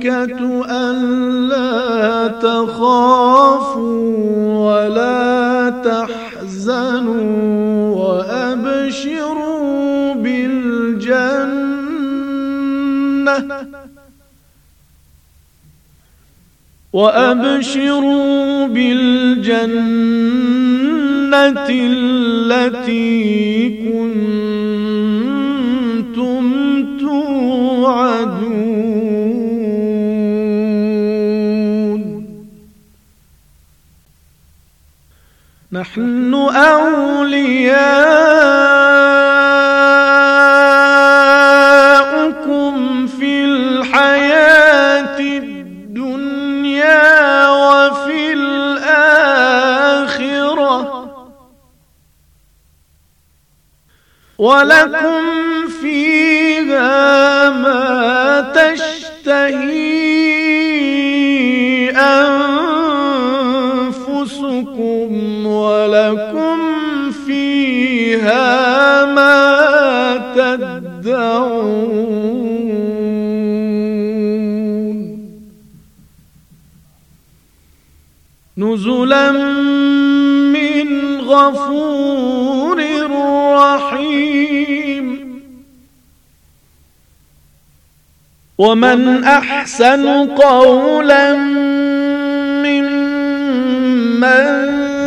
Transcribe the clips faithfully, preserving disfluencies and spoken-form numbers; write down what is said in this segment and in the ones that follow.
الملائكة ألا تخافوا ولا تحزنوا وأبشروا بالجنة وأبشروا بالجنة التي كنتم توعدون. نحن أولياؤكم في الحياة الدنيا وفي الآخرة ولكم فيها ما تشتهي أنفسكم ولكم فيها ما تدعون. نزلا من غفور رحيم. ومن أحسن قولا ممن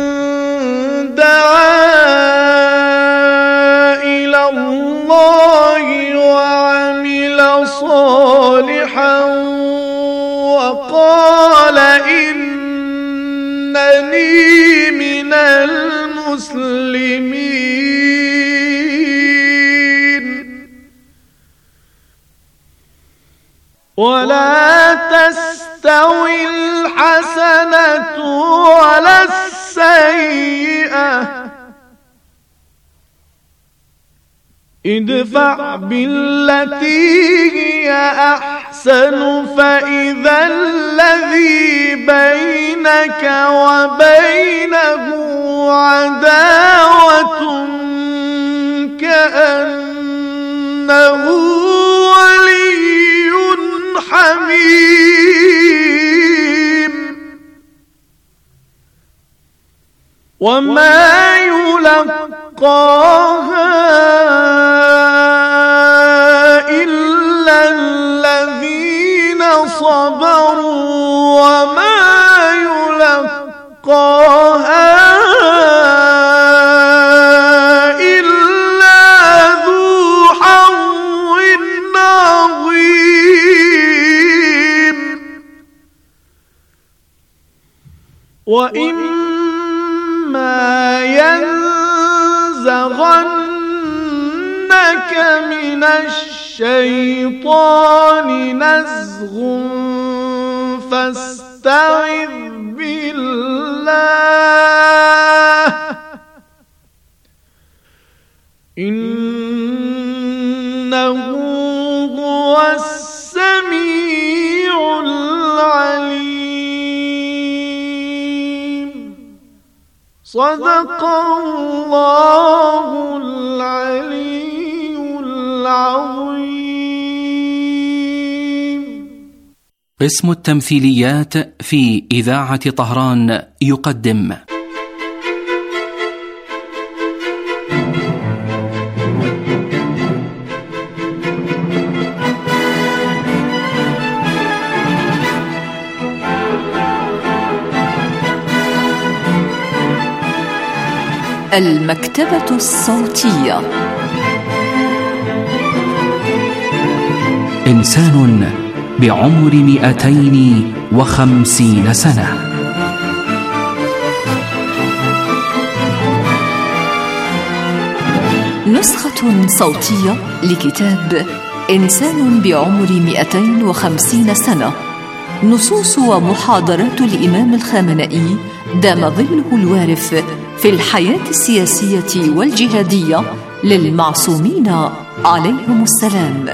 دعا إلى الله وعمل صالحا وقال إنني من المسلمين. ولا تستوي الحسنة ولا السيئة ادفع بالتي هي أحسن فإذا الذي بينك وبينه عداوة كأنه ولي حميم. وما يلقاها إلا الذين صبروا وما يلقاها إلا ذو حظ عظيم. وإما ينزغنك من الشيطان نزغ فاستعذ بالله إنه هو السميع العليم. صدق الله العلي العظيم. قسم التمثيليات في إذاعة طهران يقدم المكتبة الصوتية. إنسان بعمر مئتين وخمسين سنة. نسخة صوتية لكتاب إنسان بعمر مئتين وخمسين سنة. نصوص ومحاضرات الإمام الخامنئي دام ظله الوارف في الحياة السياسية والجهادية للمعصومين عليهم السلام.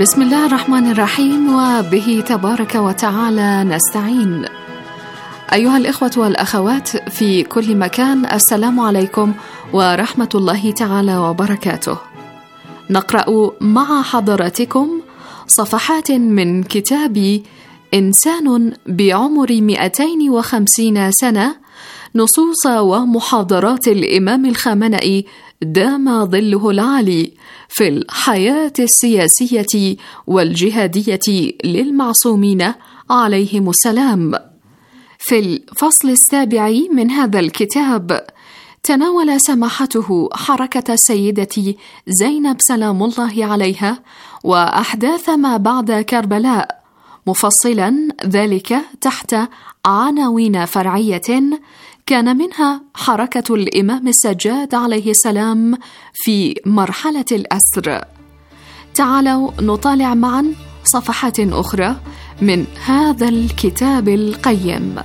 بسم الله الرحمن الرحيم، وبه تبارك وتعالى نستعين. أيها الإخوة والأخوات في كل مكان، السلام عليكم ورحمة الله تعالى وبركاته. نقرأ مع حضراتكم صفحات من كتاب إنسان بعمر مئتين وخمسين سنة، نصوص ومحاضرات الإمام الخامنئي دام ظله العالي في الحياة السياسية والجهادية للمعصومين عليهم السلام. في الفصل السابع من هذا الكتاب تناول سماحته حركة السيدة زينب سلام الله عليها وأحداث ما بعد كربلاء، مفصلا ذلك تحت عناوين فرعية كان منها حركة الإمام السجاد عليه السلام في مرحلة الأسر. تعالوا نطالع معا صفحات أخرى من هذا الكتاب القيم.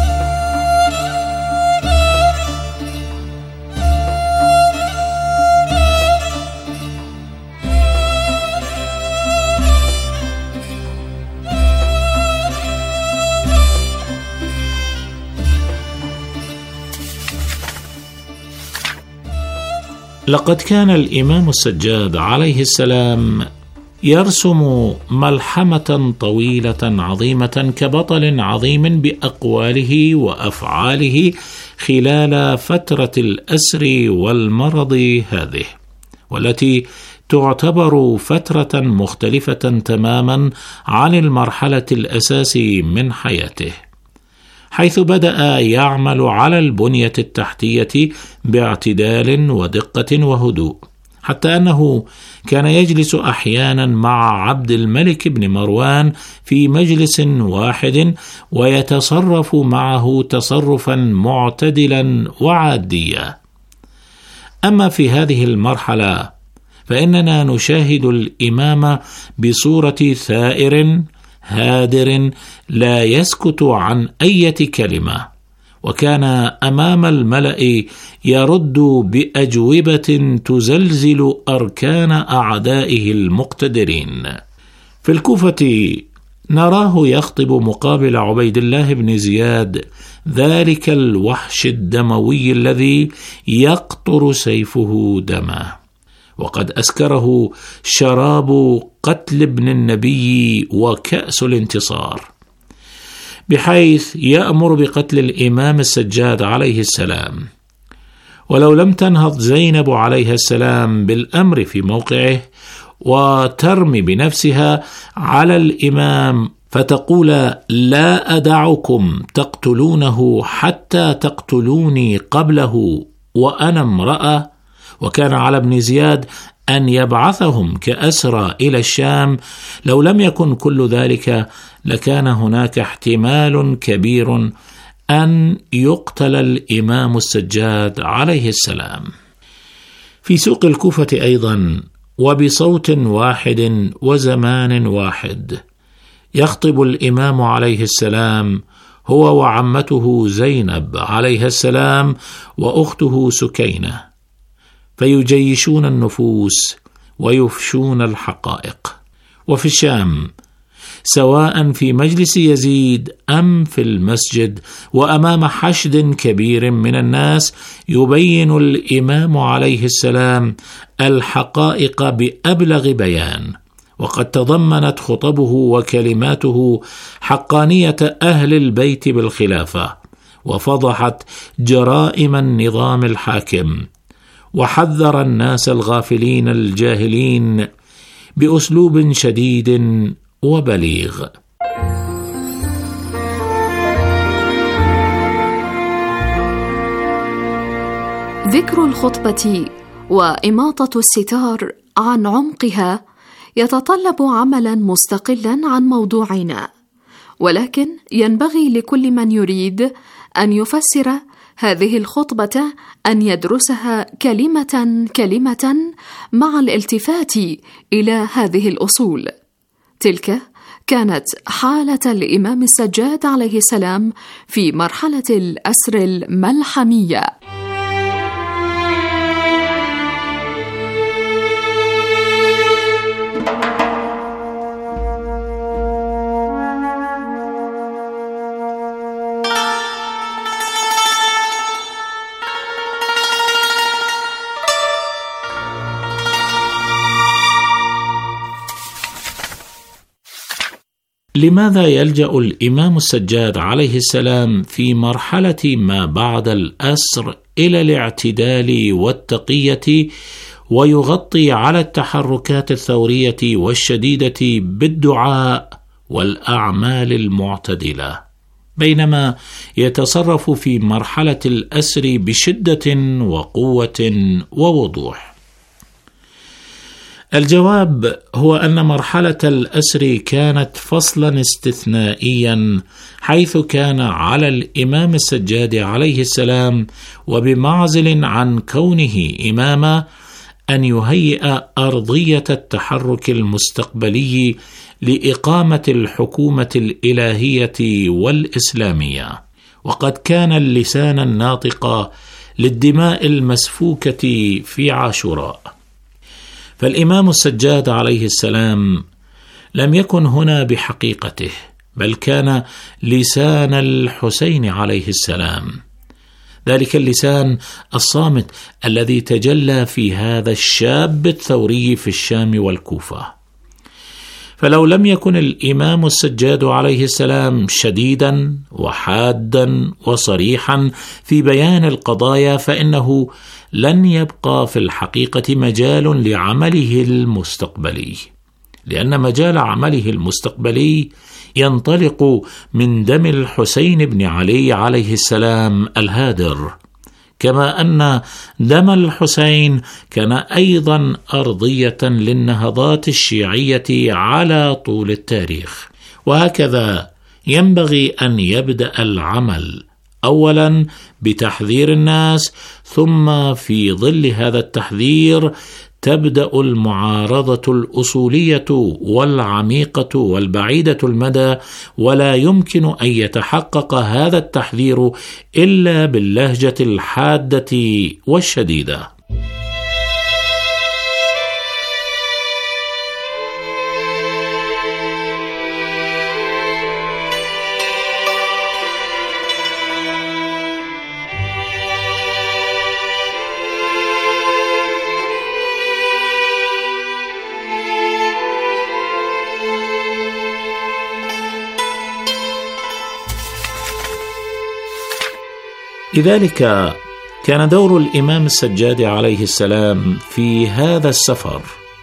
لقد كان الإمام السجاد عليه السلام يرسم ملحمة طويلة عظيمة كبطل عظيم بأقواله وأفعاله خلال فترة الأسر والمرض هذه، والتي تعتبر فترة مختلفة تماما عن المرحلة الأساسية من حياته، حيث بدأ يعمل على البنية التحتية باعتدال ودقة وهدوء، حتى أنه كان يجلس أحيانا مع عبد الملك بن مروان في مجلس واحد ويتصرف معه تصرفا معتدلا وعاديا. أما في هذه المرحلة فإننا نشاهد الإمام بصورة ثائر هادر لا يسكت عن أي كلمة، وكان أمام الملأ يرد بأجوبة تزلزل أركان أعدائه المقتدرين. في الكوفة نراه يخطب مقابل عبيد الله بن زياد، ذلك الوحش الدموي الذي يقطر سيفه دمه، وقد أسكره شراب قتل ابن النبي وكأس الانتصار، بحيث يأمر بقتل الإمام السجاد عليه السلام. ولو لم تنهض زينب عليها السلام بالأمر في موقعه وترمي بنفسها على الإمام فتقول لا أدعكم تقتلونه حتى تقتلوني قبله وأنا امرأة، وكان على ابن زياد أن يبعثهم كأسرى إلى الشام، لو لم يكن كل ذلك لكان هناك احتمال كبير أن يقتل الإمام السجاد عليه السلام. في سوق الكوفة أيضا وبصوت واحد وزمان واحد يخطب الإمام عليه السلام هو وعمته زينب عليها السلام وأخته سكينة، فيجيشون النفوس ويفشون الحقائق. وفي الشام سواء في مجلس يزيد أم في المسجد وأمام حشد كبير من الناس يبين الإمام عليه السلام الحقائق بأبلغ بيان، وقد تضمنت خطبه وكلماته حقانية أهل البيت بالخلافة، وفضحت جرائم النظام الحاكم، وحذر الناس الغافلين الجاهلين بأسلوب شديد وبليغ. ذكر الخطبة وإماطة الستار عن عمقها يتطلب عملا مستقلا عن موضوعنا، ولكن ينبغي لكل من يريد أن يفسر هذه الخطبة أن يدرسها كلمة كلمة مع الالتفات إلى هذه الأصول. تلك كانت حالة الإمام السجاد عليه السلام في مرحلة الأسر الملحمية. لماذا يلجأ الإمام السجاد عليه السلام في مرحلة ما بعد الأسر إلى الاعتدال والتقية، ويغطي على التحركات الثورية والشديدة بالدعاء والأعمال المعتدلة، بينما يتصرف في مرحلة الأسر بشدة وقوة ووضوح؟ الجواب هو أن مرحلة الأسر كانت فصلا استثنائيا، حيث كان على الإمام السجاد عليه السلام وبمعزل عن كونه إماما أن يهيئ أرضية التحرك المستقبلي لإقامة الحكومة الإلهية والإسلامية، وقد كان اللسان الناطق للدماء المسفوكة في عاشوراء. فالإمام السجاد عليه السلام لم يكن هنا بحقيقته، بل كان لسان الحسين عليه السلام، ذلك اللسان الصامت الذي تجلى في هذا الشاب الثوري في الشام والكوفة. فلو لم يكن الإمام السجاد عليه السلام شديدا وحادا وصريحا في بيان القضايا، فإنه لن يبقى في الحقيقة مجال لعمله المستقبلي، لأن مجال عمله المستقبلي ينطلق من دم الحسين بن علي عليه السلام الهادر، كما أن دم الحسين كان أيضا أرضية للنهضات الشيعية على طول التاريخ. وهكذا ينبغي أن يبدأ العمل أولا بتحذير الناس، ثم في ظل هذا التحذير تبدأ المعارضة الأصولية والعميقة والبعيدة المدى، ولا يمكن أن يتحقق هذا التحذير إلا باللهجة الحادة والشديدة. لذلك كان دور الإمام السجاد عليه السلام في هذا السفر،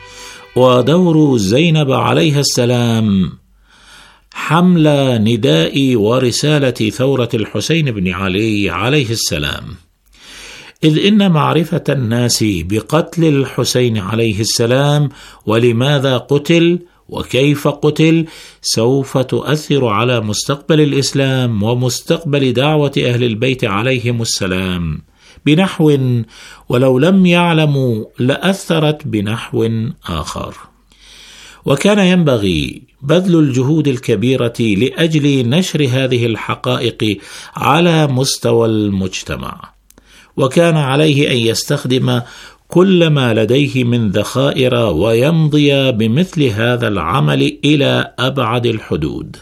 ودور زينب عليها السلام، حمل نداء ورسالة ثورة الحسين بن علي عليه السلام، إذ إن معرفة الناس بقتل الحسين عليه السلام ولماذا قتل وكيف قتل سوف تؤثر على مستقبل الإسلام ومستقبل دعوة أهل البيت عليهم السلام بنحو، ولو لم يعلموا لأثرت بنحو آخر. وكان ينبغي بذل الجهود الكبيرة لأجل نشر هذه الحقائق على مستوى المجتمع، وكان عليه أن يستخدم كل ما لديه من ذخائر ويمضي بمثل هذا العمل إلى أبعد الحدود.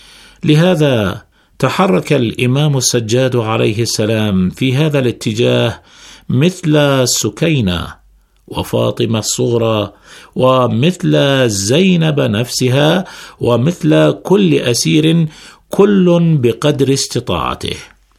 لهذا تحرك الإمام السجاد عليه السلام في هذا الاتجاه مثل سكينة وفاطمة الصغرى ومثل زينب نفسها ومثل كل أسير، كل بقدر استطاعته،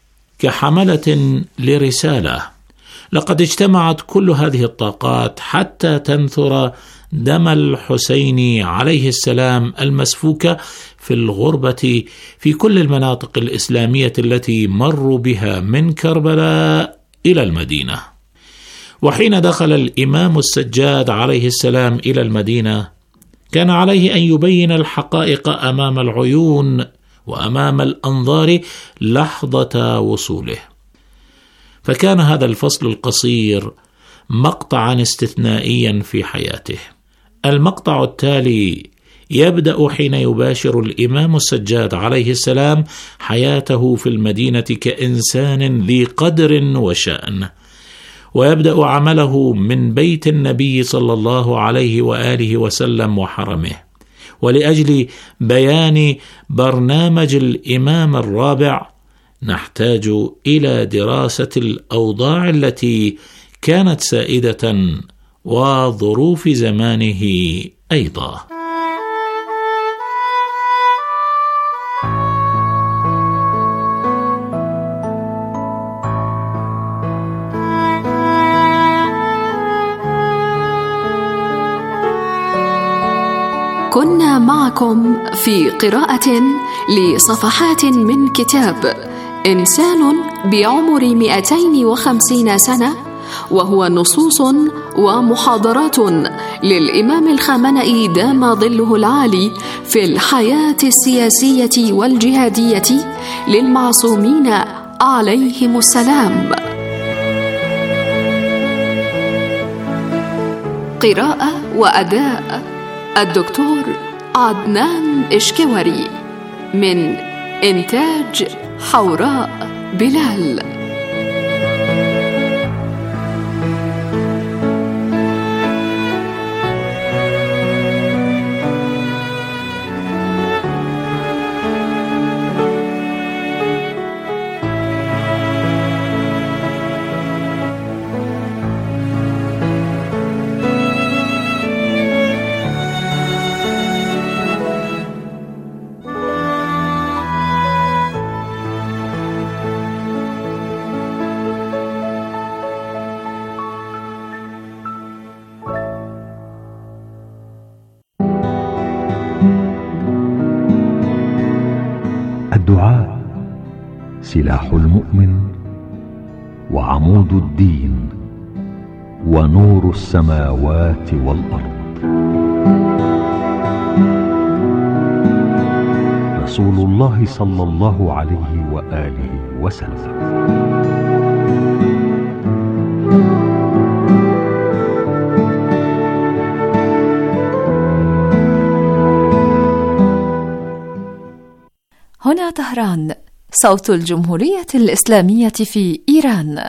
كحملة لرسالة. لقد اجتمعت كل هذه الطاقات حتى تنثر دم الحسين عليه السلام المسفوك في الغربة في كل المناطق الإسلامية التي مروا بها من كربلاء إلى المدينة. وحين دخل الإمام السجاد عليه السلام إلى المدينة، كان عليه أن يبين الحقائق أمام العيون وأمام الأنظار لحظة وصوله. فكان هذا الفصل القصير مقطعا استثنائيا في حياته. المقطع التالي يبدأ حين يباشر الإمام السجاد عليه السلام حياته في المدينة كإنسان ذي قدر وشأن، ويبدأ عمله من بيت النبي صلى الله عليه وآله وسلم وحرمه. ولأجل بيان برنامج الإمام الرابع نحتاج إلى دراسة الأوضاع التي كانت سائدة وظروف زمانه أيضا. كنا معكم في قراءة لصفحات من كتاب إنسان بعمر مئتين وخمسين سنة، وهو نصوص ومحاضرات للإمام الخامنئي دام ظله العالي في الحياة السياسية والجهادية للمعصومين عليهم السلام. قراءة وأداء الدكتور عدنان إشكوري، من إنتاج حوراء بلال. الدعاء سلاح المؤمن وعمود الدين ونور السماوات والأرض. رسول الله صلى الله عليه وآله وسلم. هنا طهران، صوت الجمهورية الإسلامية في إيران.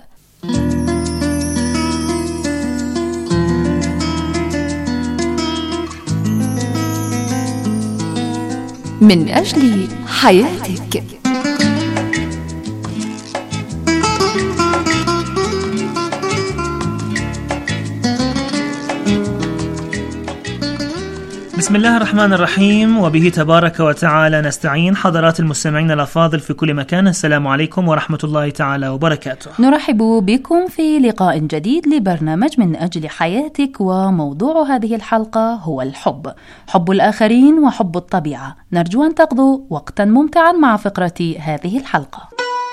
من أجل حياتك. بسم الله الرحمن الرحيم، وبه تبارك وتعالى نستعين. حضرات المستمعين الأفاضل في كل مكان، السلام عليكم ورحمة الله تعالى وبركاته. نرحب بكم في لقاء جديد لبرنامج من أجل حياتك، وموضوع هذه الحلقة هو الحب، حب الآخرين وحب الطبيعة. نرجو أن تقضوا وقتا ممتعا مع فقرة هذه الحلقة.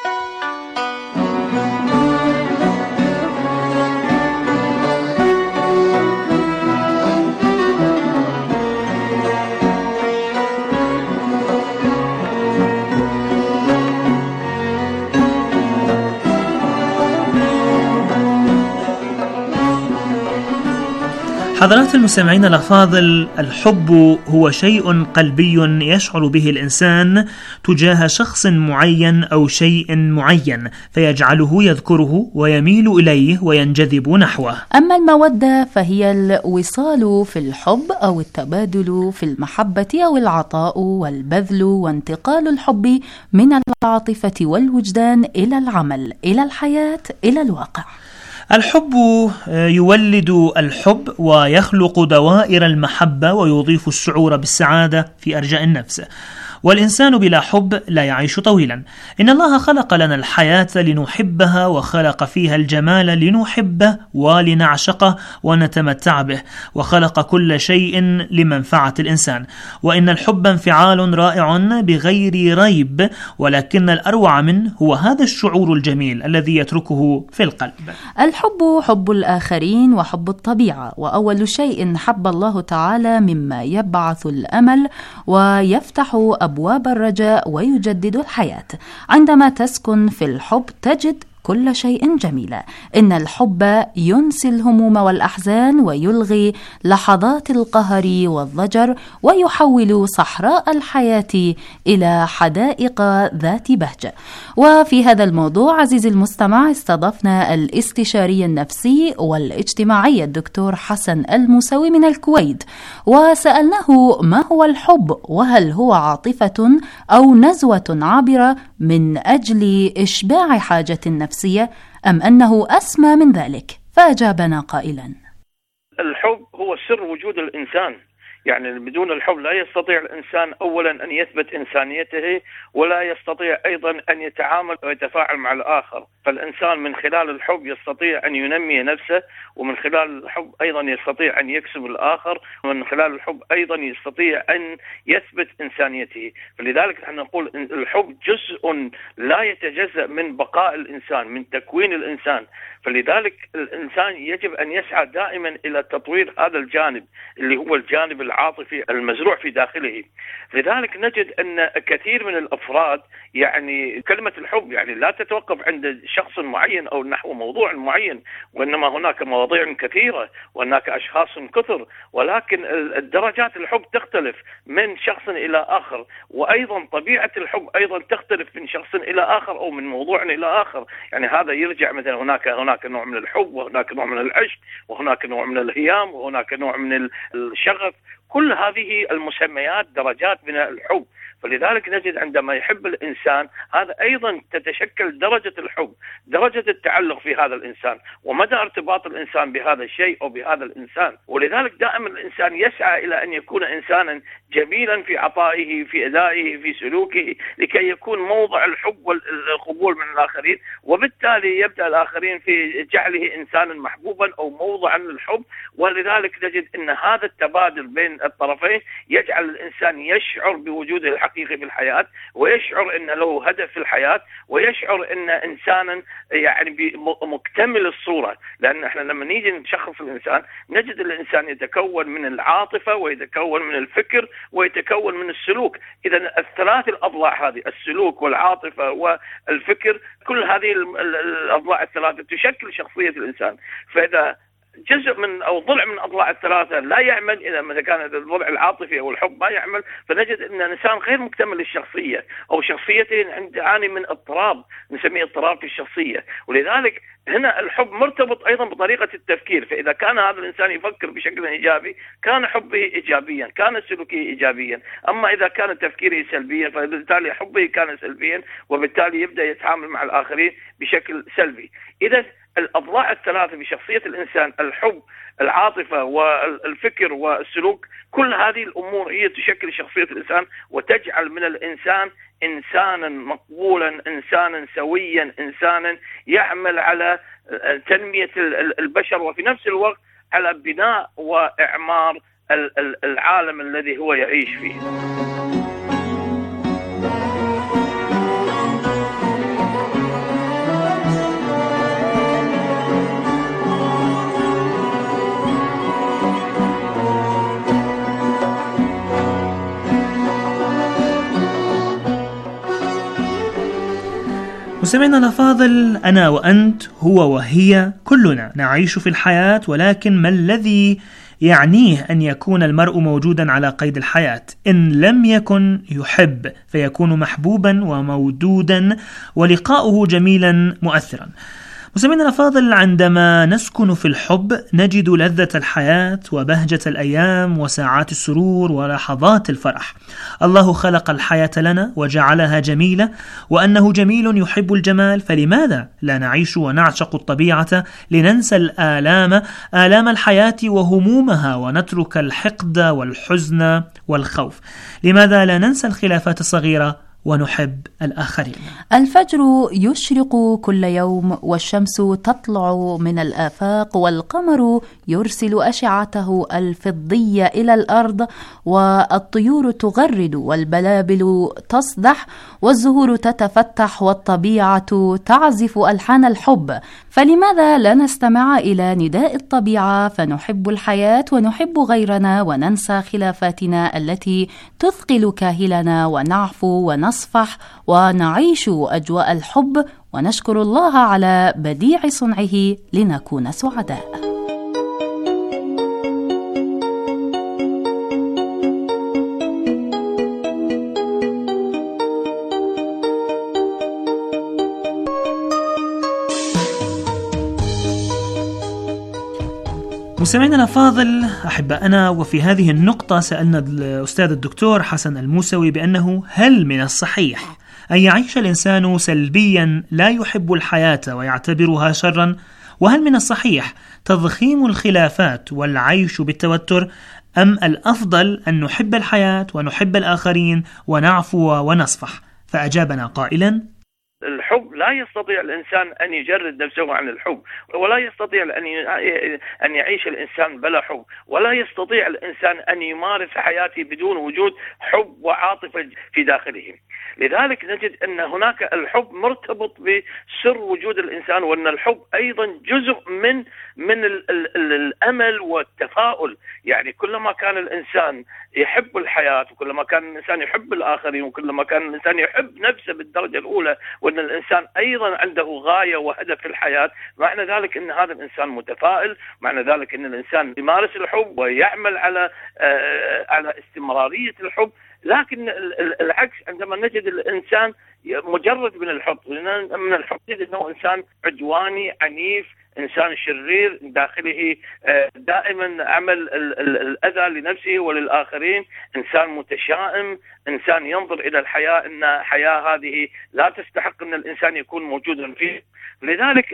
حضرات المستمعين الأفاضل، الحب هو شيء قلبي يشعر به الإنسان تجاه شخص معين أو شيء معين، فيجعله يذكره ويميل إليه وينجذب نحوه. أما المودة فهي الوصال في الحب أو التبادل في المحبة أو العطاء والبذل وانتقال الحب من العاطفة والوجدان إلى العمل، إلى الحياة، إلى الواقع. الحب يولد الحب ويخلق دوائر المحبة ويضيف الشعور بالسعادة في أرجاء النفس. والإنسان بلا حب لا يعيش طويلا. إن الله خلق لنا الحياة لنحبها، وخلق فيها الجمال لنحبه ولنعشقه ونتمتع به، وخلق كل شيء لمنفعة الإنسان. وإن الحب انفعال رائع بغير ريب، ولكن الأروع منه هو هذا الشعور الجميل الذي يتركه في القلب. الحب حب الآخرين وحب الطبيعة، وأول شيء حب الله تعالى مما يبعث الأمل ويفتح أبواب الرجاء ويجدد الحياة. عندما تسكن في الحب تجد كل شيء جميلة. إن الحب ينسي الهموم والأحزان ويلغي لحظات القهر والضجر، ويحول صحراء الحياة إلى حدائق ذات بهجة. وفي هذا الموضوع عزيزي المستمع استضفنا الاستشاري النفسي والاجتماعي الدكتور حسن الموسوي من الكويت، وسألناه ما هو الحب، وهل هو عاطفة أو نزوة عابرة من أجل إشباع حاجة النفسية، أم أنه أسمى من ذلك؟ فأجابنا قائلا: الحب هو سر وجود الإنسان. يعني بدون الحب لا يستطيع الإنسان أولا أن يثبت إنسانيته، ولا يستطيع أيضا أن يتعامل ويتفاعل مع الآخر. فالإنسان من خلال الحب يستطيع أن ينمي نفسه، ومن خلال الحب أيضا يستطيع أن يكسب الآخر، ومن خلال الحب أيضا يستطيع أن يثبت إنسانيته. فلذلك نحن نقول إن الحب جزء لا يتجزأ من بقاء الإنسان، من تكوين الإنسان. فلذلك الإنسان يجب أن يسعى دائما إلى تطوير هذا الجانب اللي هو الجانب العاطفي المزروع في داخله. لذلك نجد أن كثير من الأفراد يعني كلمة الحب يعني لا تتوقف عند شخص معين أو نحو موضوع معين، وإنما هناك مواضيع كثيرة وهناك أشخاص كثر، ولكن الدرجات الحب تختلف من شخص إلى آخر، وأيضا طبيعة الحب أيضا تختلف من شخص إلى آخر أو من موضوع إلى آخر. يعني هذا يرجع مثلا هناك هناك نوع من الحب، وهناك نوع من العشق، وهناك نوع من الهيام، وهناك نوع من الشغف. كل هذه المسميات درجات من الحب. فلذلك نجد عندما يحب الإنسان هذا أيضا تتشكل درجة الحب، درجة التعلق في هذا الإنسان، ومدى ارتباط الإنسان بهذا الشيء أو بهذا الإنسان. ولذلك دائما الإنسان يسعى إلى أن يكون إنسانا جميلا في عطائه، في أدائه، في سلوكه، لكي يكون موضع الحب والقبول من الآخرين، وبالتالي يبدأ الآخرين في جعله إنسانا محبوبا أو موضعا للحب. ولذلك نجد أن هذا التبادل بين الطرفين يجعل الإنسان يشعر بوجوده الحقيقي في الحياة، ويشعر أن له هدف في الحياة، ويشعر أن إنسانا يعني مكتمل الصورة. لأن احنا لما نيجي نشخص الإنسان نجد الإنسان يتكون من العاطفة، ويتكون من الفكر، ويتكون من السلوك. إذا الثلاث الأضلاع هذه، السلوك والعاطفة والفكر، كل هذه الأضلاع الثلاثة تشكل شخصية الإنسان. فإذا جزء من أو ضلع من أضلاع الثلاثة لا يعمل، إذا ما كان الضلع العاطفي أو الحب ما يعمل، فنجد أن الإنسان غير مكتمل الشخصية، أو شخصيته يعاني من اضطراب، نسميه اضطراب في الشخصية. ولذلك هنا الحب مرتبط أيضا بطريقة التفكير. فإذا كان هذا الإنسان يفكر بشكل إيجابي كان حبه إيجابيا، كان سلوكه إيجابيا. أما إذا كان تفكيره سلبيا فبالتالي حبه كان سلبيا، وبالتالي يبدأ يتعامل مع الآخرين بشكل سلبي. إذا الأضلاع الثلاثة بشخصية الإنسان، الحب، العاطفة، والفكر، والسلوك، كل هذه الأمور هي تشكل شخصية الإنسان، وتجعل من الإنسان إنسانا مقبولا، إنسانا سويا، إنسانا يعمل على تنمية البشر، وفي نفس الوقت على بناء وإعمار العالم الذي هو يعيش فيه. مستمعينا الأفاضل، أنا وأنت، هو وهي، كلنا نعيش في الحياة، ولكن ما الذي يعنيه أن يكون المرء موجودا على قيد الحياة؟ إن لم يكن يحب فيكون محبوبا ومودودا، ولقاؤه جميلا مؤثرا. مستمعينا الأفاضل، عندما نسكن في الحب نجد لذة الحياة وبهجة الأيام وساعات السرور ولحظات الفرح. الله خلق الحياة لنا وجعلها جميلة، وأنه جميل يحب الجمال، فلماذا لا نعيش ونعشق الطبيعة لننسى الآلام آلام الحياة وهمومها، ونترك الحقد والحزن والخوف؟ لماذا لا ننسى الخلافات الصغيرة ونحب الآخرين؟ الفجر يشرق كل يوم، والشمس تطلع من الآفاق، والقمر يرسل أشعته الفضية إلى الأرض، والطيور تغرد، والبلابل تصدح، والزهور تتفتح، والطبيعة تعزف ألحان الحب. فلماذا لا نستمع إلى نداء الطبيعة فنحب الحياة ونحب غيرنا، وننسى خلافاتنا التي تثقل كاهلنا، ونعفو ونصفح ونعيش أجواء الحب، ونشكر الله على بديع صنعه لنكون سعداء. مستمعينا الأفاضل أحبائنا، وفي هذه النقطة سألنا الأستاذ الدكتور حسن الموسوي بأنه هل من الصحيح أن يعيش الإنسان سلبيا لا يحب الحياة ويعتبرها شرا، وهل من الصحيح تضخيم الخلافات والعيش بالتوتر، أم الأفضل أن نحب الحياة ونحب الآخرين ونعفو ونصفح؟ فأجابنا قائلا: الحب لا يستطيع الإنسان أن يجرد نفسه عن الحب، ولا يستطيع أن أن يعيش الإنسان بلا حب، ولا يستطيع الإنسان أن يمارس حياته بدون وجود حب وعاطفة في داخله. لذلك نجد أن هناك الحب مرتبط بسر وجود الإنسان، وأن الحب أيضا جزء من من ال ال ال الأمل والتفاؤل. يعني كلما كان الإنسان يحب الحياة، وكلما كان الإنسان يحب الآخرين، وكلما كان الإنسان يحب نفسه بالدرجة الأولى، وأن الإنسان أيضا عنده غاية وهدف في الحياة، معنى ذلك أن هذا الإنسان متفائل، معنى ذلك أن الإنسان يمارس الحب ويعمل على آه على استمرارية الحب. لكن العكس، عندما نجد الإنسان مجرد من الحب من الحب نجد أنه إنسان عدواني عنيف، إنسان شرير داخله دائما عمل الأذى لنفسه وللآخرين، إنسان متشائم، إنسان ينظر إلى الحياة أن الحياة هذه لا تستحق أن الإنسان يكون موجودا فيه. لذلك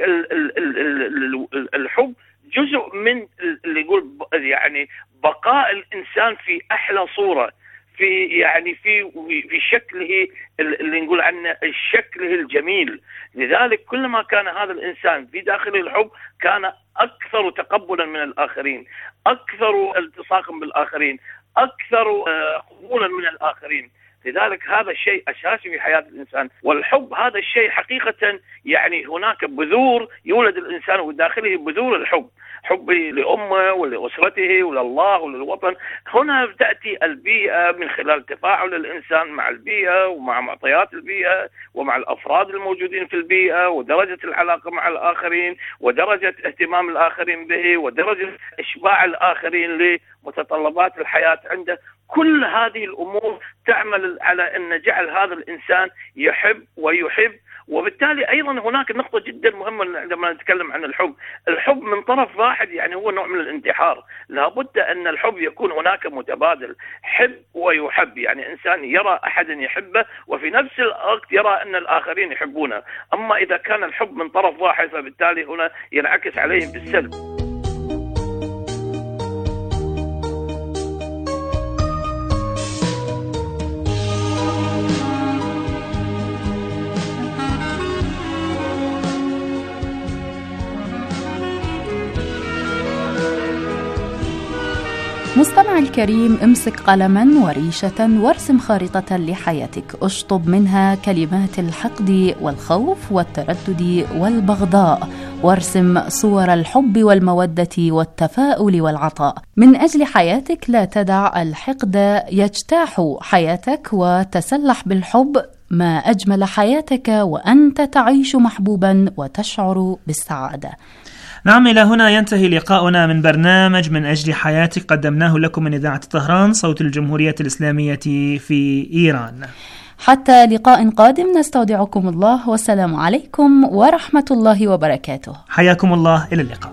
الحب جزء من اللي يقول يعني بقاء الإنسان في أحلى صورة، في يعني في في شكله اللي نقول عنه شكله الجميل. لذلك كلما كان هذا الإنسان في داخله الحب كان أكثر تقبلا من الآخرين، أكثر التصاقا بالآخرين، أكثر قبولا من الآخرين. لذلك هذا الشيء أساسي في حياة الإنسان، والحب هذا الشيء حقيقة يعني هناك بذور يولد الإنسان وداخله بذور الحب، حب لأمه ولأسرته ولله وللوطن. هنا تأتي البيئة من خلال تفاعل الإنسان مع البيئة ومع معطيات البيئة ومع الأفراد الموجودين في البيئة، ودرجة العلاقة مع الآخرين، ودرجة اهتمام الآخرين به، ودرجة إشباع الآخرين لمتطلبات الحياة عنده. كل هذه الأمور تعمل على أن جعل هذا الإنسان يحب ويحب. وبالتالي أيضا هناك نقطة جدا مهمة عندما نتكلم عن الحب، الحب من طرف واحد يعني هو نوع من الانتحار. لابد أن الحب يكون هناك متبادل، حب ويحب، يعني إنسان يرى أحدا يحبه وفي نفس الوقت يرى أن الآخرين يحبونه. أما إذا كان الحب من طرف واحد فبالتالي هنا ينعكس عليهم بالسلب. مستمع الكريم، امسك قلما وريشة وارسم خارطة لحياتك، اشطب منها كلمات الحقد والخوف والتردد والبغضاء، وارسم صور الحب والمودة والتفاؤل والعطاء. من أجل حياتك لا تدع الحقد يجتاح حياتك، وتسلح بالحب. ما أجمل حياتك وأنت تعيش محبوبا وتشعر بالسعادة. نعم، إلى هنا ينتهي لقاؤنا من برنامج من أجل حياتك، قدمناه لكم من إذاعة طهران صوت الجمهورية الإسلامية في إيران. حتى لقاء قادم نستودعكم الله، والسلام عليكم ورحمة الله وبركاته. حياكم الله، إلى اللقاء.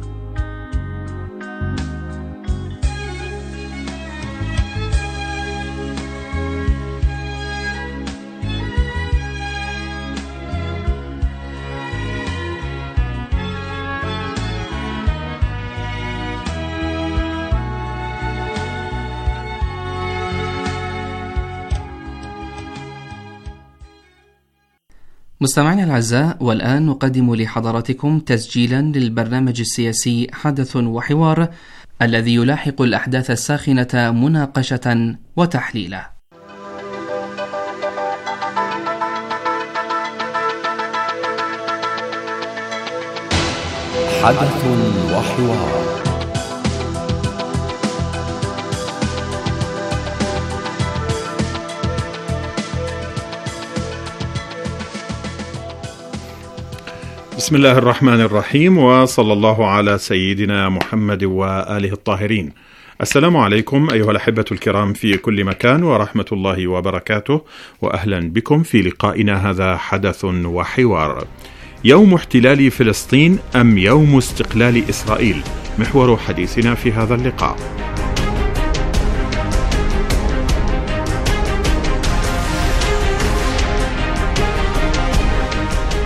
مستمعينا الأعزاء، والآن نقدم لحضراتكم تسجيلا للبرنامج السياسي حدث وحوار، الذي يلاحق الأحداث الساخنة مناقشة وتحليلا. حدث وحوار. بسم الله الرحمن الرحيم، وصلى الله على سيدنا محمد وآله الطاهرين. السلام عليكم أيها الأحبة الكرام في كل مكان، ورحمة الله وبركاته، وأهلا بكم في لقائنا هذا حدث وحوار. يوم احتلال فلسطين أم يوم استقلال إسرائيل؟ محور حديثنا في هذا اللقاء.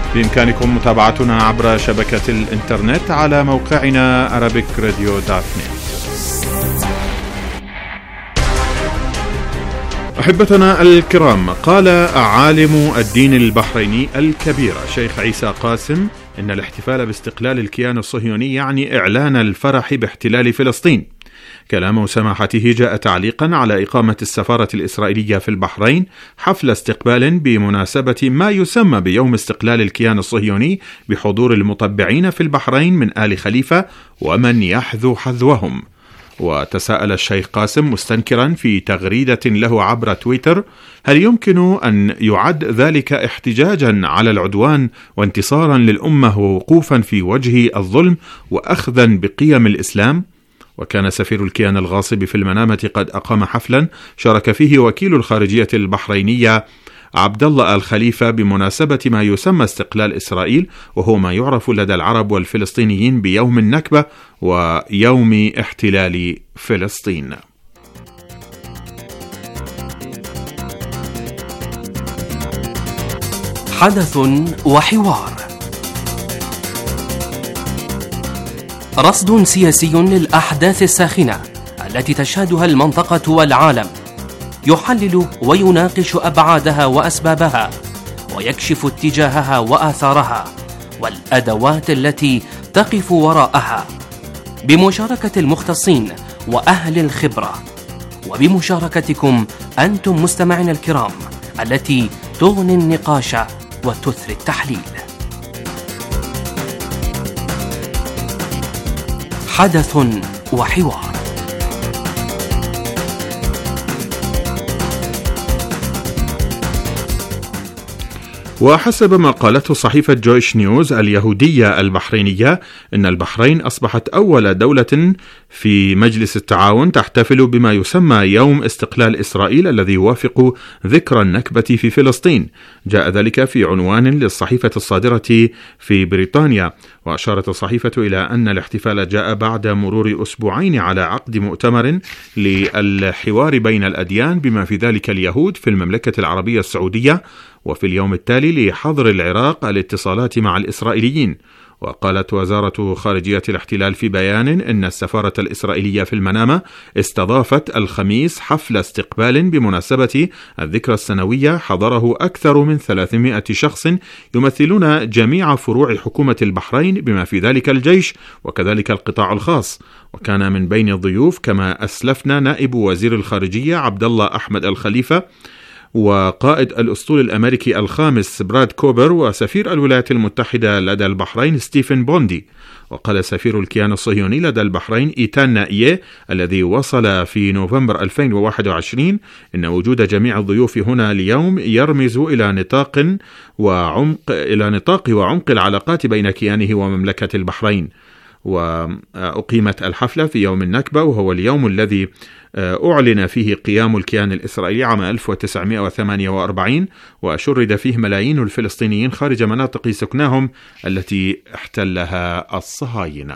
بإمكانكم متابعتنا عبر شبكة الإنترنت على موقعنا أرابيك راديو دوت نت. أحبتنا الكرام، قال عالم الدين البحريني الكبير شيخ عيسى قاسم إن الاحتفال باستقلال الكيان الصهيوني يعني إعلان الفرح باحتلال فلسطين. كلام سماحته جاء تعليقا على إقامة السفارة الإسرائيلية في البحرين حفل استقبال بمناسبة ما يسمى بيوم استقلال الكيان الصهيوني بحضور المطبعين في البحرين من آل خليفة ومن يحذو حذوهم. وتساءل الشيخ قاسم مستنكرا في تغريدة له عبر تويتر: هل يمكن أن يعد ذلك احتجاجا على العدوان وانتصارا للأمة ووقوفا في وجه الظلم وأخذا بقيم الإسلام؟ وكان سفير الكيان الغاصب في المنامة قد أقام حفلا شارك فيه وكيل الخارجية البحرينية عبد الله آل خليفة بمناسبة ما يسمى استقلال إسرائيل، وهو ما يعرف لدى العرب والفلسطينيين بيوم النكبة ويوم احتلال فلسطين. حدث وحوار، رصد سياسي للأحداث الساخنة التي تشهدها المنطقة والعالم، يحلل ويناقش أبعادها وأسبابها، ويكشف اتجاهها وآثارها والأدوات التي تقف وراءها، بمشاركة المختصين وأهل الخبرة، وبمشاركتكم أنتم مستمعين الكرام التي تغني النقاش وتثري التحليل. حدث وحوار. وحسب ما قالته صحيفة جويش نيوز اليهودية البحرينية، إن البحرين أصبحت أول دولة في مجلس التعاون تحتفل بما يسمى يوم استقلال إسرائيل الذي يوافق ذكرى النكبة في فلسطين. جاء ذلك في عنوان للصحيفة الصادرة في بريطانيا. وأشارت الصحيفة إلى أن الاحتفال جاء بعد مرور أسبوعين على عقد مؤتمر للحوار بين الأديان بما في ذلك اليهود في المملكة العربية السعودية، وفي اليوم التالي لحظر العراق الاتصالات مع الإسرائيليين. وقالت وزارة خارجية الاحتلال في بيان إن السفارة الإسرائيلية في المنامة استضافت الخميس حفل استقبال بمناسبة الذكرى السنوية حضره أكثر من ثلاثمائة شخص يمثلون جميع فروع حكومة البحرين بما في ذلك الجيش وكذلك القطاع الخاص. وكان من بين الضيوف كما أسلفنا نائب وزير الخارجية عبد الله أحمد الخليفة، وقائد الأسطول الأمريكي الخامس براد كوبر، وسفير الولايات المتحدة لدى البحرين ستيفن بوندي. وقال سفير الكيان الصهيوني لدى البحرين إيتان نائيه الذي وصل في نوفمبر ألفين وواحد وعشرين إن وجود جميع الضيوف هنا اليوم يرمز إلى نطاق وعمق إلى نطاق وعمق العلاقات بين كيانه ومملكة البحرين. وأقيمت الحفلة في يوم النكبة، وهو اليوم الذي أعلن فيه قيام الكيان الإسرائيلي عام ألف وتسعمائة وثمانية وأربعين، وشرد فيه ملايين الفلسطينيين خارج مناطق سكناهم التي احتلها الصهاينة.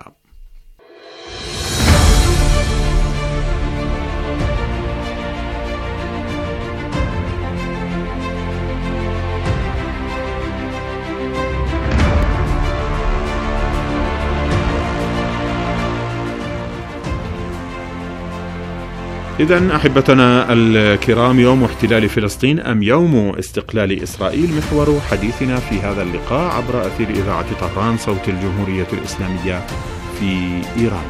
إذن أحبتنا الكرام، يوم احتلال فلسطين أم يوم استقلال إسرائيل؟ محور حديثنا في هذا اللقاء عبر أثير إذاعة طهران صوت الجمهورية الإسلامية في إيران.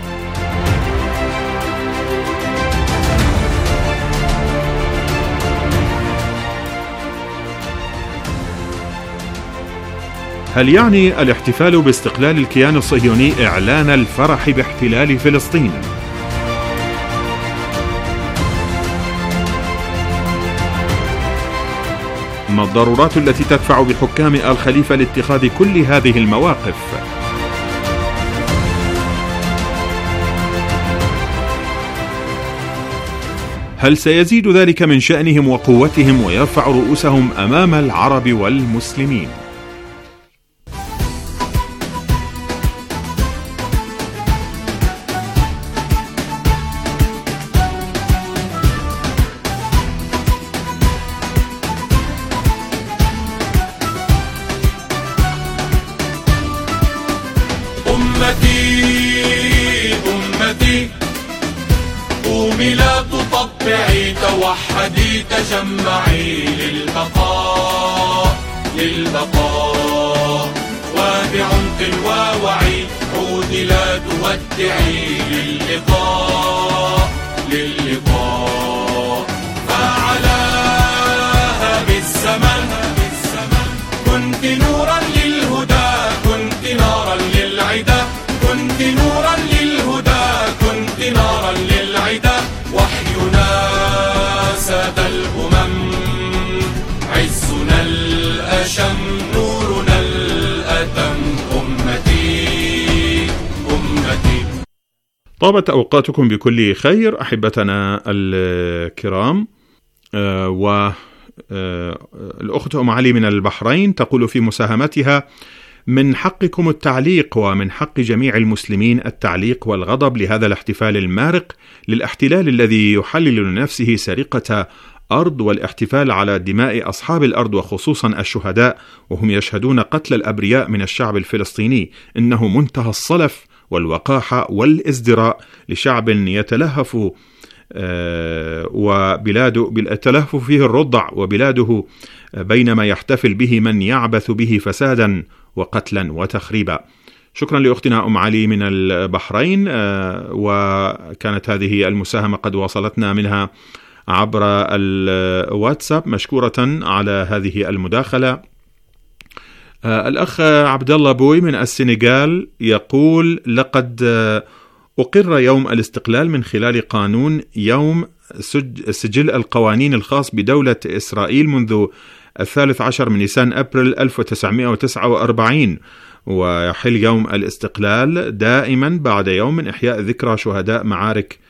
هل يعني الاحتفال باستقلال الكيان الصهيوني إعلان الفرح باحتلال فلسطين؟ ما الضرورات التي تدفع بحكام آل خليفة لاتخاذ كل هذه المواقف؟ هل سيزيد ذلك من شأنهم وقوتهم ويرفع رؤوسهم أمام العرب والمسلمين؟ شاملة تطبعي توحدي تجمعي للبقاء للبقاء وبعمق ووعي عودي لا تودعي للقاء للقاء فعلاها بالزمن كنت نورا للهدى كنت نارا للعدا كنت نورا للهدى كنت نارا للعدا وحينا ساد الأمم عزنا الأشم نورنا الأتم أمتي أمتي. طابت أوقاتكم بكل خير أحبتنا الكرام. آه و الأخت أم علي من البحرين تقول في مساهمتها: من حقكم التعليق ومن حق جميع المسلمين التعليق والغضب لهذا الاحتفال المارق للاحتلال الذي يحلل لنفسه سرقة أرض والاحتفال على دماء أصحاب الأرض وخصوصا الشهداء وهم يشهدون قتل الأبرياء من الشعب الفلسطيني. إنه منتهى الصلف والوقاحة والازدراء لشعب يتلهف وبلاده بالتلهف فيه الرضع وبلاده بينما يحتفل به من يعبث به فسادا وقتلا وتخريبا. شكرا لأختنا أم علي من البحرين، وكانت هذه المساهمة قد وصلتنا منها عبر الواتساب. مشكورة على هذه المداخلة. الأخ عبد الله بوي من السنغال يقول: لقد أقر يوم الاستقلال من خلال قانون يوم سجل القوانين الخاص بدولة إسرائيل منذ الثالث عشر من نيسان أبريل ألف وتسعمائة وتسعة وأربعين، ويحل يوم الاستقلال دائما بعد يوم من إحياء ذكرى شهداء معارك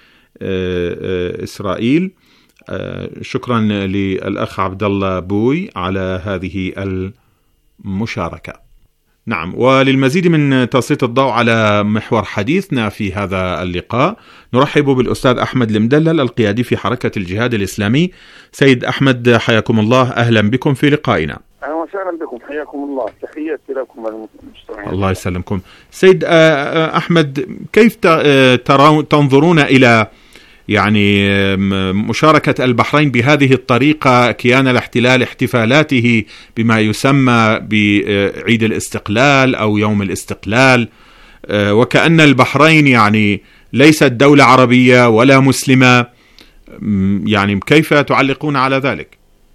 إسرائيل. شكرا للأخ عبد الله بوي على هذه المشاركة. نعم، وللمزيد من تسليط الضوء على محور حديثنا في هذا اللقاء نرحب بالأستاذ أحمد المدلل القيادي في حركة الجهاد الإسلامي. سيد أحمد، حياكم الله، أهلا بكم في لقائنا. أهلا وسهلا بكم، حياكم الله، تحياتي لكم المستمعين. الله يسلمكم. سيد أحمد، كيف تنظرون إلى يعني مشاركة البحرين بهذه الطريقة كيان الاحتلال احتفالاته بما يسمى بعيد الاستقلال أو يوم الاستقلال، وكأن البحرين يعني ليست دولة عربية ولا مسلمة، يعني كيف تعلقون على ذلك؟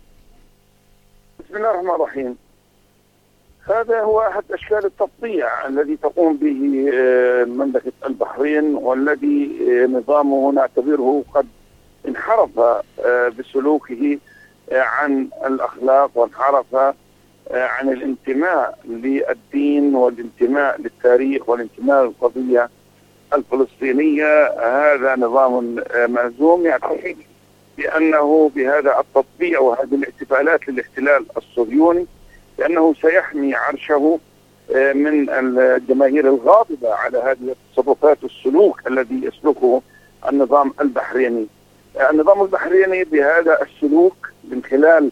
بسم الله الرحمن الرحيم. هذا هو أحد أشكال التطبيع الذي تقوم به مملكة البحرين، والذي نظامه نعتبره قد انحرف بسلوكه عن الأخلاق وانحرف عن الانتماء للدين والانتماء للتاريخ والانتماء للقضية الفلسطينية. هذا نظام مهزوم يعتقد بأنه بهذا التطبيع وهذه الاحتفالات للاحتلال الصهيوني لأنه سيحمي عرشه من الجماهير الغاضبة على هذه التصرفات والسلوك الذي يسلكه النظام البحريني. النظام البحريني بهذا السلوك من خلال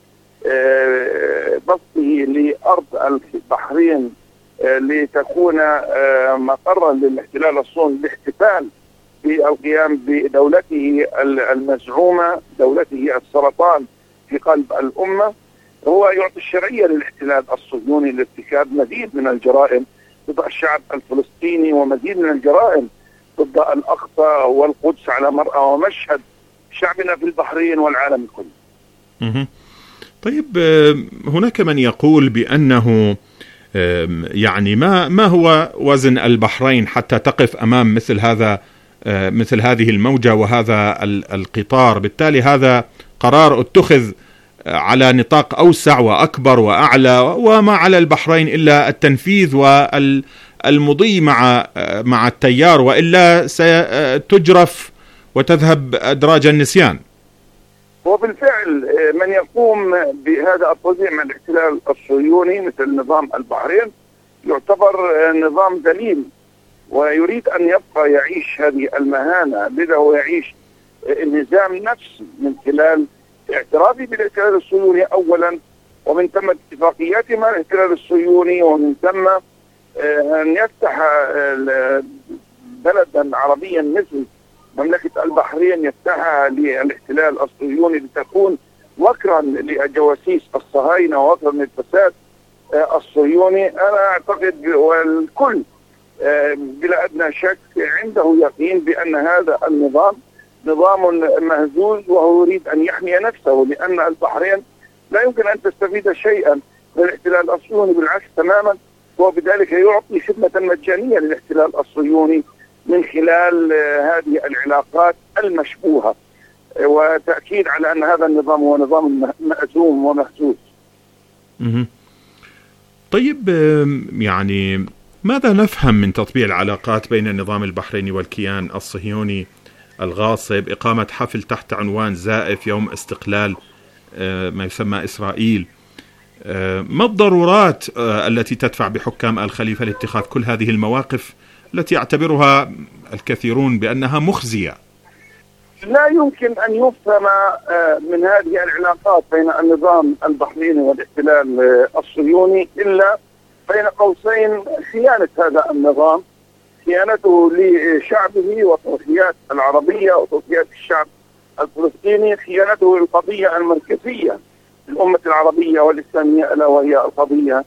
بسطه لأرض البحرين لتكون مقرا للاحتلال الصهيوني للاحتفال بالقيام بدولته المزعومة، دولته السرطان في قلب الأمة، هو يعطي الشرعية للاحتلال الصهيوني لارتكاب مزيد من الجرائم ضد الشعب الفلسطيني ومزيد من الجرائم ضد الأقصى والقدس على مرأى ومشهد شعبنا في البحرين والعالم كله. طيب، هناك من يقول بأنه يعني ما ما هو وزن البحرين حتى تقف أمام مثل هذا مثل هذه الموجة وهذا القطار؟ بالتالي هذا قرار اتخذ على نطاق أوسع وأكبر وأعلى، وما على البحرين إلا التنفيذ والمضي مع مع التيار، وإلا ستجرف وتذهب أدراج النسيان. وبالفعل من يقوم بهذا التوزيع مع الاحتلال الصهيوني مثل نظام البحرين يعتبر نظام ذليل ويريد أن يبقى يعيش هذه المهانة، لذا هو يعيش انهزام نفسي من خلال اعترافي بالاحتلال الصهيوني أولا، ومن ثم اتفاقياته مع الاحتلال الصهيوني، ومن ثم أن يفتح بلدا عربيا مثل مملكة البحرين يفتحها للاحتلال الصهيوني لتكون وكرا للجواسيس الصهاينة ووكرا للفساد الصهيوني، أنا أعتقد والكل بلا أدنى شك عنده يقين بأن هذا النظام نظام مهزوز وهو يريد أن يحمي نفسه، لأن البحرين لا يمكن أن تستفيد شيئا من الاحتلال الصهيوني، بالعكس تماما، وبذلك يعطي خدمة مجانية للاحتلال الصهيوني من خلال هذه العلاقات المشبوهة، وتأكيد على أن هذا النظام هو نظام مأزوم ومهزوز. طيب، يعني ماذا نفهم من تطبيع العلاقات بين النظام البحريني والكيان الصهيوني الغاصب، إقامة حفل تحت عنوان زائف يوم استقلال ما يسمى إسرائيل؟ ما الضرورات التي تدفع بحكام الخليفة لاتخاذ كل هذه المواقف التي يعتبرها الكثيرون بأنها مخزية؟ لا يمكن أن يفهم من هذه العلاقات بين النظام البحريني والاحتلال الصهيوني إلا بين قوسين خيانة هذا النظام، خيانته لشعبه وتضحيات العربية وتضحيات الشعب الفلسطيني، خيانته للقضية المركزية للأمة العربية والإسلامية ألا وهي القضية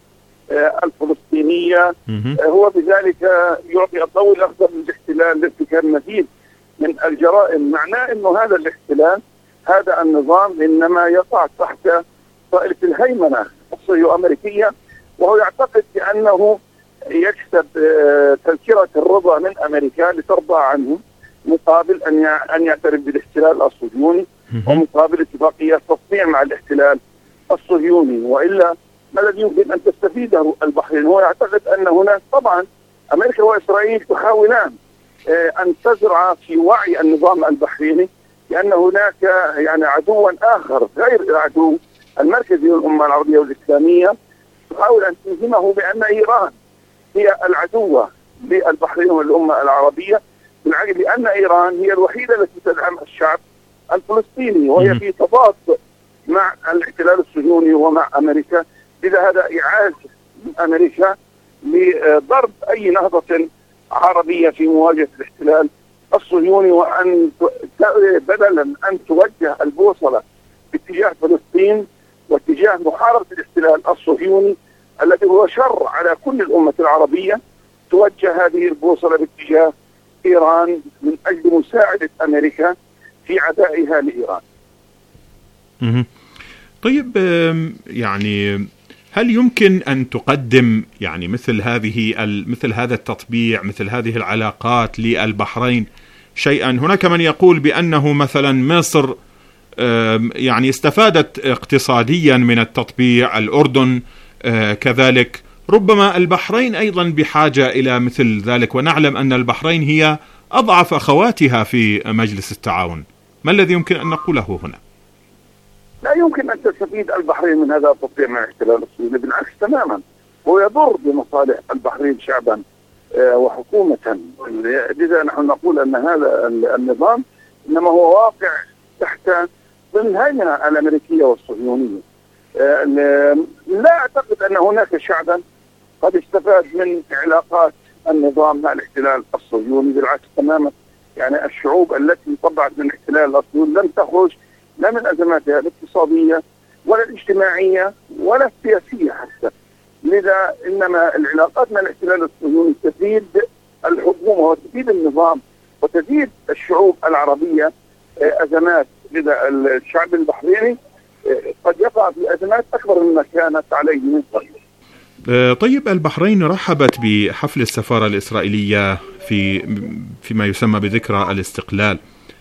الفلسطينية. هو بذلك يعطي الضوء الأخضر للاحتلال لارتكاب مزيد من الجرائم. معناه أنه هذا الاحتلال، هذا النظام إنما يقع تحت طائلة الهيمنة الصهيو أمريكية، وهو يعتقد بأنه يكسب تذكرة الرضا من أمريكا لترضى عنه مقابل أن أن يعترف بالاحتلال الصهيوني، ومقابل اتفاقية تصنيع مع الاحتلال الصهيوني، وإلا ما الذي يمكن أن تستفيده البحرين؟ هو يعتقد أن هناك طبعا أمريكا وإسرائيل تحاولان أن تزرع في وعي النظام البحريني لأن هناك يعني عدوا آخر غير العدو المركزي للأمة العربية والإسلامية، تحاول أن تلزمه بأن إيران هي العدوة للبحرين والأمة العربية، بالعكس لأن إيران هي الوحيدة التي تدعم الشعب الفلسطيني، وهي في تضاد مع الاحتلال الصهيوني ومع أمريكا. لذا هذا إعاز من أمريكا لضرب أي نهضة عربية في مواجهة الاحتلال الصهيوني، وأن بدلا أن توجه البوصلة باتجاه فلسطين واتجاه محاربة الاحتلال الصهيوني الذي هو شر على كل الأمة العربية، توجه هذه البوصلة باتجاه إيران من أجل مساعدة أمريكا في عدائها لإيران. طيب، يعني هل يمكن أن تقدم يعني مثل هذه مثل هذا التطبيع، مثل هذه العلاقات للبحرين شيئا؟ هناك من يقول بأنه مثلا مصر يعني استفادت اقتصاديا من التطبيع، الأردن كذلك، ربما البحرين أيضا بحاجة إلى مثل ذلك، ونعلم أن البحرين هي أضعف أخواتها في مجلس التعاون. ما الذي يمكن أن نقوله هنا؟ لا يمكن أن تستفيد البحرين من هذا التطبيع مع الاحتلال الصهيوني، بالعكس تماما، هو يضر بمصالح البحرين شعبا وحكومة. لذا نحن نقول أن هذا النظام إنما هو واقع تحت ضمن الهيمنة الأمريكية والصهيونية. لا أعتقد أن هناك شعبا قد استفاد من علاقات النظام مع الاحتلال الصهيوني، بالعكس تماما. يعني الشعوب التي طبعت من الاحتلال الصهيوني لم تخرج لا من أزماتها الاقتصادية ولا الاجتماعية ولا السياسية حتى. لذا إنما العلاقات مع الاحتلال الصهيوني تزيد الحكومة وتزيد النظام وتزيد الشعوب العربية أزمات. لذا الشعب البحريني قد يقع في أزمات أكبر مما كانت عليه من قبل. طيب، البحرين رحبت بحفل السفارة الإسرائيلية في فيما يسمى بذكرى الاستقلال.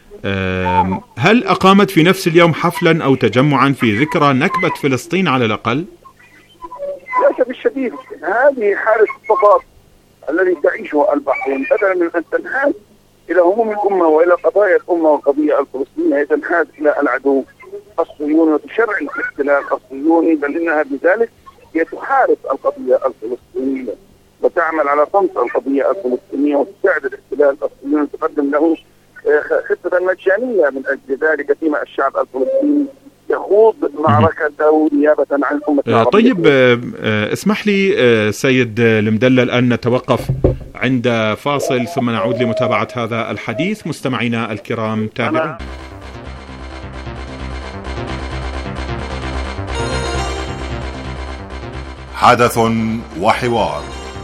هل أقامت في نفس اليوم حفلا أو تجمعا في ذكرى نكبة فلسطين على الأقل؟ للأسف الشديد هذه حالة التضاد الذي تعيشه البحرين، بدلا من أن تنحاز إلى هموم الأمة وإلى قضايا الأمة والقضية الفلسطينية، تنحاز إلى العدو الصهيوني وتشرع الاحتلال الصهيوني، بل إنها بذلك هي تحارب القضية الفلسطينية وتعمل على طمس القضية الفلسطينية وتساعد الاحتلال الصهيوني وتقدم له خطة مجانية من أجل ذلك، فيما الشعب الفلسطيني يخوض معركته نيابة عن الأمة العربية. طيب اسمح لي سيد المدلل أن نتوقف عند فاصل ثم نعود لمتابعة هذا الحديث. مستمعينا الكرام تابعون. حدث وحوار.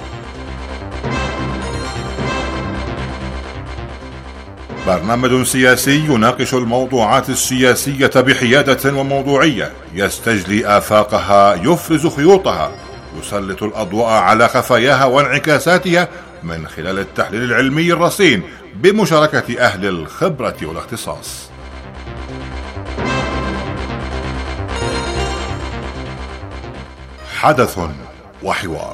برنامج سياسي يناقش الموضوعات السياسية بحيادة وموضوعية، يستجلي آفاقها، يفرز خيوطها، يسلط الأضواء على خفاياها وانعكاساتها من خلال التحليل العلمي الرصين بمشاركة أهل الخبرة والاختصاص. حدث وحوار.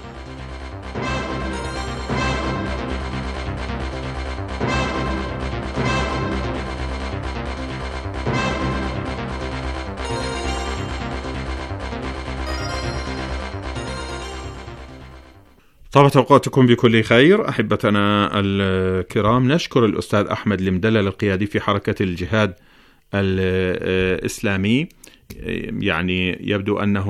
طابت أوقاتكم بكل خير أحبتنا الكرام. نشكر الأستاذ أحمد المدلل القيادي في حركة الجهاد الإسلامي. يعني يبدو أنه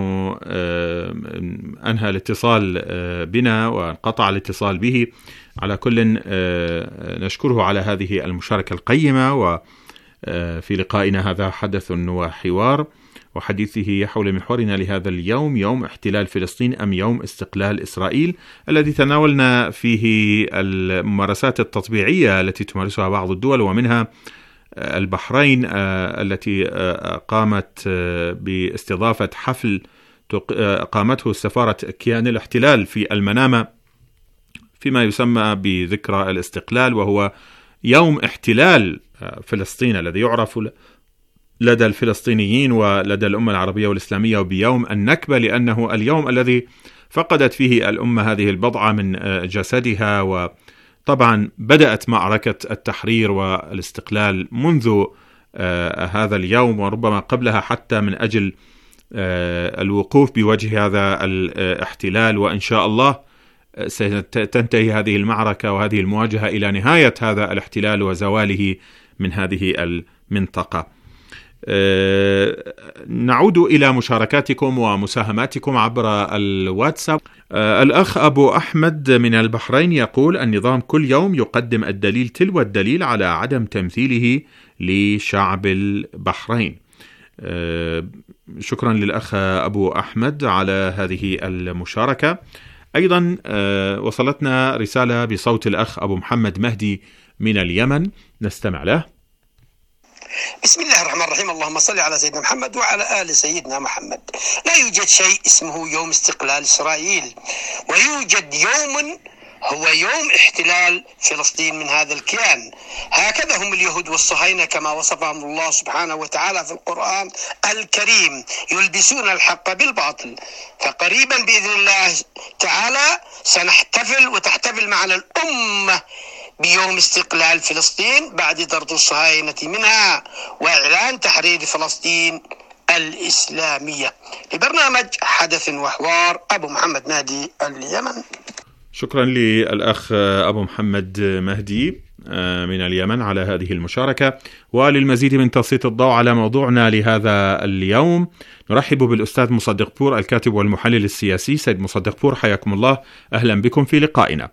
أنهى الاتصال بنا وانقطع الاتصال به. على كل نشكره على هذه المشاركة القيمة، وفي لقائنا هذا حدث وحوار، وحديثه حول محورنا لهذا اليوم، يوم احتلال فلسطين أم يوم استقلال إسرائيل، الذي تناولنا فيه الممارسات التطبيعية التي تمارسها بعض الدول، ومنها البحرين التي قامت باستضافة حفل قامته سفارة كيان الاحتلال في المنامة فيما يسمى بذكرى الاستقلال، وهو يوم احتلال فلسطين الذي يعرف لدى الفلسطينيين ولدى الأمة العربية والإسلامية بيوم النكبة، لأنه اليوم الذي فقدت فيه الأمة هذه البضعة من جسدها. وطبعا بدأت معركة التحرير والاستقلال منذ هذا اليوم، وربما قبلها حتى، من أجل الوقوف بوجه هذا الاحتلال. وإن شاء الله ستنتهي هذه المعركة وهذه المواجهة إلى نهاية هذا الاحتلال وزواله من هذه المنطقة. أه نعود إلى مشاركاتكم ومساهماتكم عبر الواتساب. أه الأخ أبو أحمد من البحرين يقول: النظام كل يوم يقدم الدليل تلو الدليل على عدم تمثيله لشعب البحرين. أه شكرا للأخ أبو أحمد على هذه المشاركة. أيضا أه وصلتنا رسالة بصوت الأخ أبو محمد مهدي من اليمن، نستمع له. بسم الله الرحمن الرحيم. اللهم صل على سيدنا محمد وعلى آل سيدنا محمد. لا يوجد شيء اسمه يوم استقلال إسرائيل، ويوجد يوم هو يوم احتلال فلسطين من هذا الكيان. هكذا هم اليهود والصهاينة كما وصفهم الله سبحانه وتعالى في القرآن الكريم، يلبسون الحق بالباطل. فقريبا بإذن الله تعالى سنحتفل وتحتفل معنا الأمة بيوم استقلال فلسطين بعد طرد الصهاينة منها وإعلان تحرير فلسطين الإسلامية. لبرنامج حدث وحوار، أبو محمد مهدي اليمن. شكرا للأخ أبو محمد مهدي من اليمن على هذه المشاركة. وللمزيد من تسليط الضوء على موضوعنا لهذا اليوم نرحب بالأستاذ مصدق بور الكاتب والمحلل السياسي. سيد مصدق بور، حياكم الله، أهلا بكم في لقائنا.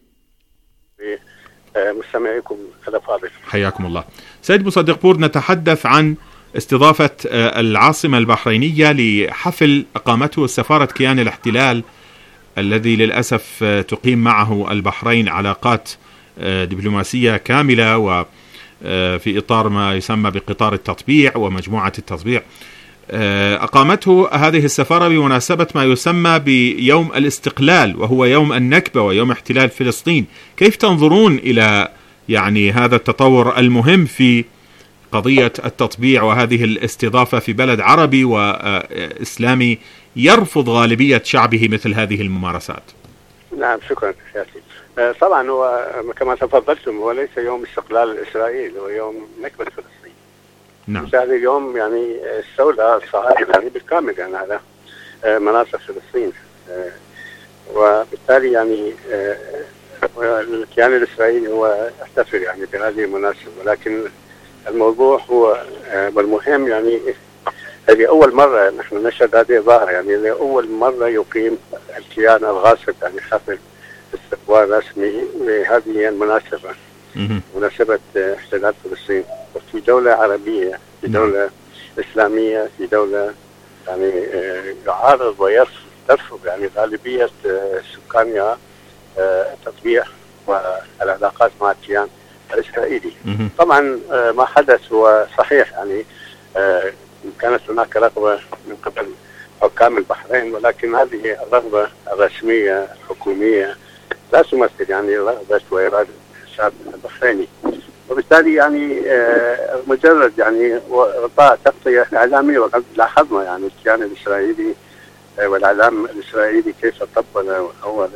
مستمعيكم الأفاضل، حياكم الله. سيد مصدق بور، نتحدث عن استضافة العاصمة البحرينية لحفل أقامته سفارة كيان الاحتلال الذي للأسف تقيم معه البحرين علاقات دبلوماسية كاملة، وفي إطار ما يسمى بقطار التطبيع ومجموعة التطبيع. أقامته هذه السفارة بمناسبة ما يسمى بيوم الاستقلال، وهو يوم النكبة ويوم احتلال فلسطين. كيف تنظرون إلى يعني هذا التطور المهم في قضية التطبيع وهذه الاستضافة في بلد عربي وإسلامي يرفض غالبية شعبه مثل هذه الممارسات؟ نعم، شكرا سياسي. طبعا هو كما تفضلتم هو ليس يوم استقلال إسرائيل، هو يوم نكبة فلسطين. نعم. هذا اليوم يعني استولى الصهاينة يعني بالكامل يعني على مناطق فلسطين، وبالتالي يعني الكيان الإسرائيلي هو احتفل يعني بهذه المناسبة. ولكن الموضوع هو والمهم يعني هذه أول مرة نحن نشهد هذه الظاهرة، يعني لأول مرة يقيم الكيان الغاصب يعني حفل استقبال رسمي لهذه المناسبة، مناسبة احتلال فلسطين، وفي دولة عربية، في دولة إسلامية، في دولة يعني يعارض ويرفض يعني غالبية سكانها تطبيع والعلاقات مع الكيان الإسرائيلي. طبعا ما حدث هو صحيح، يعني كانت هناك رغبة من قبل حكام البحرين، ولكن هذه الرغبة الرسمية الحكومية لا تمثل يعني رغبة وإرادة الشعب البحريني، وبالتالي يعني مجرد يعني غطاء تغطية إعلامية. وقد لاحظنا يعني الكيان الإسرائيلي والإعلام الإسرائيلي كيف طبل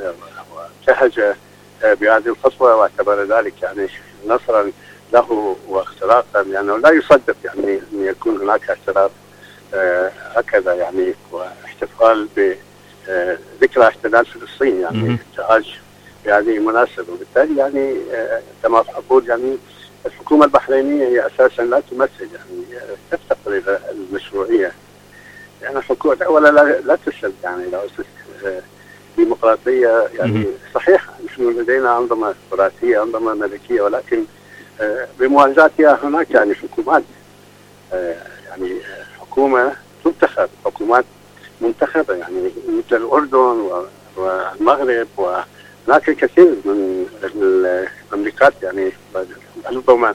وانتهج بهذه الخطوة، واعتبر ذلك يعني نصرا له واختراقا، لأنه يعني لا يصدق يعني أن يكون هناك اعتراف هكذا يعني واحتفال بذكرى احتلال فلسطين، يعني انتهاج بهذه المناسبة. وبالتالي يعني كما أقول يعني الحكومة البحرينية هي أساسا لا تمثل يعني تفتقر إلى المشروعية، يعني الحكومة أولا لا, لا تسلم يعني لا ديمقراطية يعني صحيح. نحن لدينا أنظمة وراثية، أنظمة ملكية، ولكن بمواجهتها هناك يعني حكومات يعني حكومة تنتخب، حكومات منتخبة يعني مثل الأردن والمغرب، وهناك الكثير من المملكات يعني الأنظمة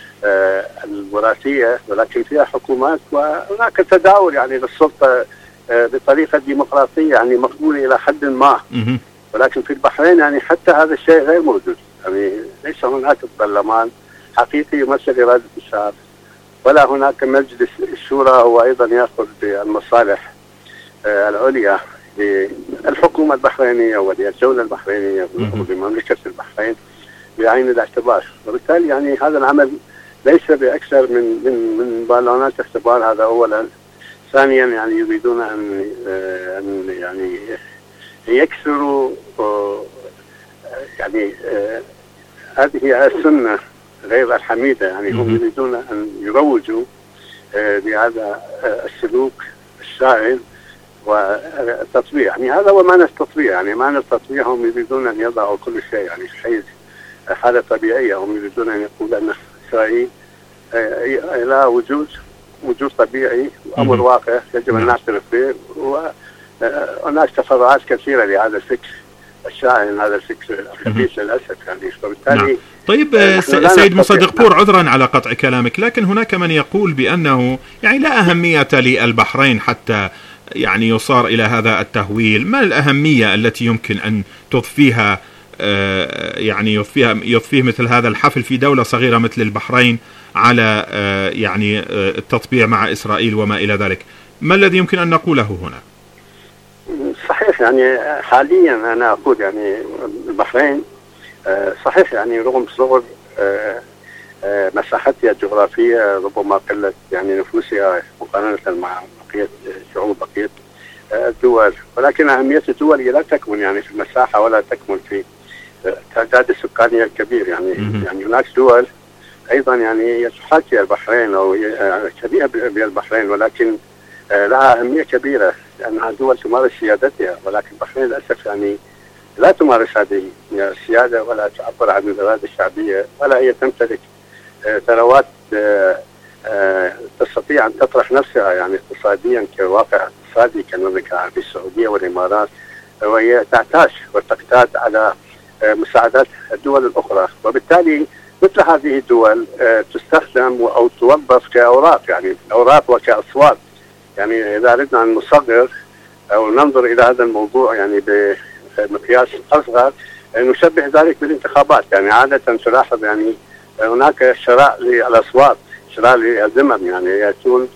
الوراثية، ولكن فيها حكومات وهناك تداول يعني للسلطة بطريقة ديمقراطية يعني مقبولة إلى حد ما. ولكن في البحرين يعني حتى هذا الشيء غير موجود، يعني ليس هناك برلمان حقيقي يمثل إرادة الشعب، ولا هناك مجلس الشورى هو أيضا يأخذ بالمصالح العليا للحكومة البحرينية وللدولة البحرينية ولمملكة البحرين بعين الاعتبار. وبالتالي يعني هذا العمل ليس بأكثر من من من بالونات اختبار، هذا أولا. ثانيا يعني يريدون أن أن يعني يكسروا يعني هذه السنة غير الحميدة، يعني هم يريدون أن يروجوا لهذا السلوك الشائن والتطبيع. يعني هذا هو معنى التطبيع، يعني معنى التطبيع هم يريدون أن يضعوا كل شيء يعني في حيز حالة طبيعية. هم يريدون أن يقولوا أن إسرائيل لا وجود وجود طبيعي، أمر واقع يجب أن نعترف به، وهناك تفرعات كثيرة لهذا الفكر الشائن، هذا الفكر الخبيث للأسف يعني. فبالتالي نعم. طيب سيد مصدق بور، عذرا على قطع كلامك، لكن هناك من يقول بأنه يعني لا أهمية للبحرين حتى يعني يصار إلى هذا التهويل. ما الأهمية التي يمكن أن تضفيها يعني يضفيها يضفيه مثل هذا الحفل في دولة صغيرة مثل البحرين على يعني التطبيع مع إسرائيل وما إلى ذلك؟ ما الذي يمكن أن نقوله هنا؟ صحيح، يعني حاليا أنا أقول يعني البحرين صحيح يعني رغم صغر مساحتها الجغرافية ربما قلت يعني نفوسها مقارنة مع بقية شعوب بقية الدول، ولكن أهمية الدول لا تكمن يعني في المساحة ولا تكمن في التعداد السكاني الكبير. يعني يعني هناك دول أيضا يعني تحاكي البحرين أو شبيهة بالبحرين، ولكن لها أهمية كبيرة لأنها دول تمارس سيادتها، ولكن البحرين للأسف يعني لا تمارس هذه السيادة ولا تعبر عن الإرادة الشعبية، ولا هي تمتلك ثروات تستطيع أن تطرح نفسها يعني اقتصاديا كواقع اقتصادي كالمملكة العربية السعودية والإمارات، وهي تعتاش وتقتات على مساعدات الدول الأخرى. وبالتالي مثل هذه الدول تستخدم أو توظف كأوراق، يعني أوراق وكأصوات. يعني إذا أردنا أن نصغر أو ننظر إلى هذا الموضوع يعني بمقياس أصغر، نشبه ذلك بالانتخابات. يعني عادة تلاحظ يعني هناك شراء للأصوات، شراء للذمم، يعني يأتون